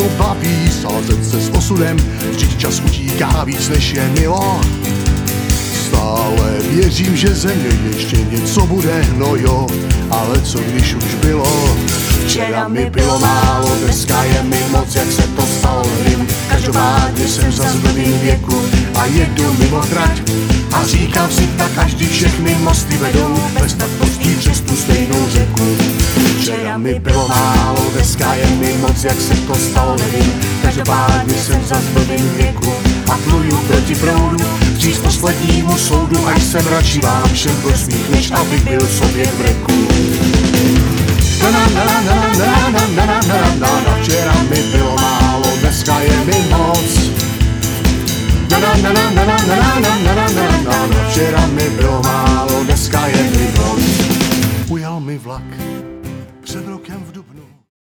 to baví, sázet se s osudem, vždyť čas utíká víc než je milo. Stále věřím, že ze mě ještě něco bude, no jo, ale co když už bylo? Včera mi bylo málo, dneska je mi moc, jak se to stalo, nevím. Každopádně jsem zas v novým věku a jedu mimo trať. A říkám si tak, každý všechny mosty vedou bez nadmorský přes tu stejnou řeku. Včera mi bylo málo, dneska je mi moc, jak se to stalo, nevím. Každopádně jsem zas v novým věku a pluju proti proudu, vstříc poslednímu soudu, až jsem radši vám všem prosmích, než abych byl sobě v reku. Včera mi bylo málo, dneska je mi moc. Včera mi bylo málo, dneska je mi moc. Ujel mi vlak